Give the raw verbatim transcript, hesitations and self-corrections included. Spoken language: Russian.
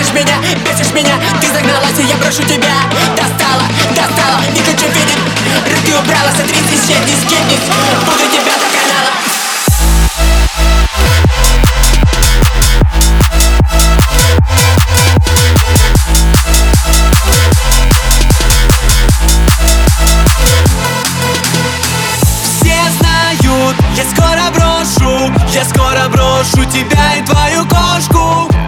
бесишь меня, бесишь меня. Ты загналась, и я прошу тебя. Достала, достала, не хочу видеть. Руки убрала, сотрись, исчезни, скинись. Буду тебя до канала. Я скоро брошу, я скоро брошу тебя и твою кошку.